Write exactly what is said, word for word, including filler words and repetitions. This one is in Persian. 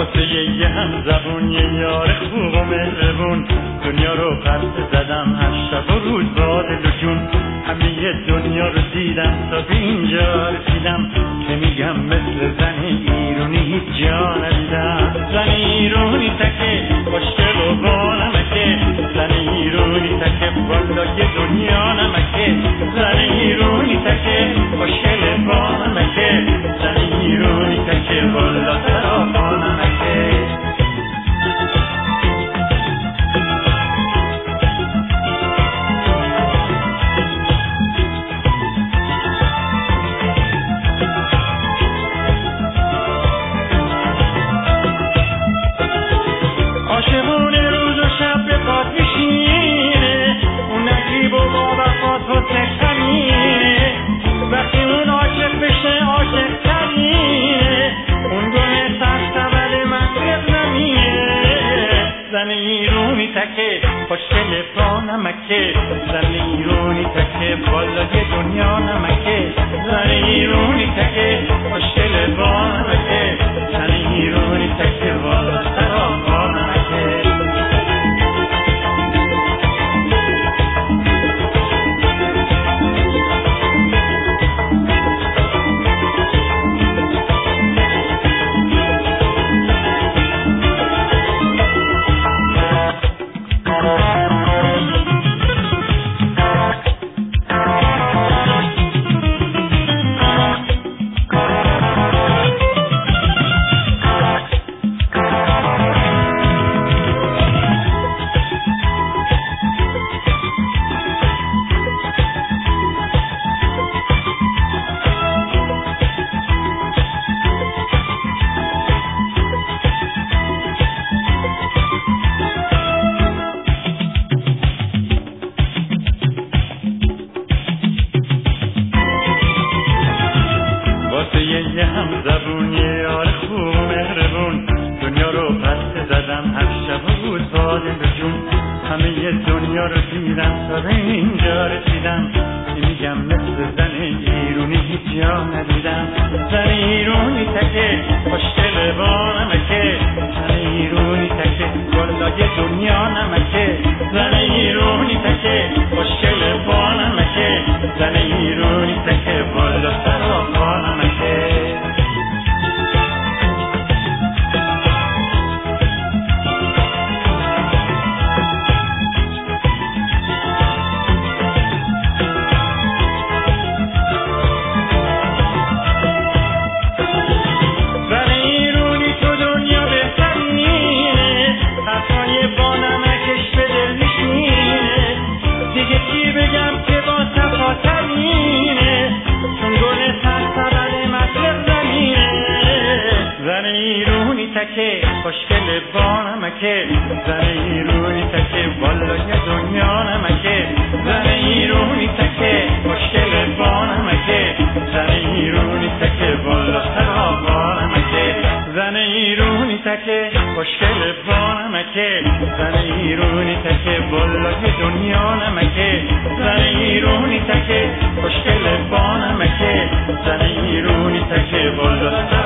واسه یه هم زبون یه یار خوب و مهربون دنیا رو پرت زدم هر شب و روز با دل و جون همه دنیا رو دیدم تا به اینجا رسیدم که میگم مثل زن ایرونی هیچ جا ندیدم. زن ایرونی تکه خوشگل و با نمکه، زن ایرونی تکه بالای دنیا نمکه، زن ایرونی تکه خوشگل با نمکه، زن ایرونی تکه بالا سراپا نمکه. عاشقونه روز و شب به پات میشینه، اون نجیب و با وفات و تکتمینه، وقتی اون عاشق بشه عاشق ترینه، اون گونه سرسبل مطلب زمینه. زن ایرونی تکه خوشگل پا نمکه، زن ایرونی تکه بالای دنیا نمکه، زن ایرونی تکه خوشگل پا نمکه، زن ایرونی تکه بالا سراپا نمکه. یه هم زبون یه یار خوب و مهربون دنیا رو پس زدم هر شب و روز با دل و جون همه دنیا رو دیدم تا به اینجا رسیدم که میگم مثل زن ایرونی هیچ جا ندیدم. زن ایرونی تکه خوشگل با نمکه، زن ایرونی تکه بالای دنیا نمکه، زن ایرونی تکه خوشگل با نمکه، زن ایرونی تکه بالا سراپا نمکه. زن ایرونی تکه خوشگل با نمکه، زن ایرونی تکه بالای دنیا نمکه، زن ایرونی تکه خوشگل با نمکه، زن ایرونی تکه بالا سراپا نمکه، زن ایرونی تکه خوشگل با نمکه، زن ایرونی تکه بالای دنیا نمکه، زن ایرونی تکه خوشگل با نمکه، زن ایرونی تکه بالا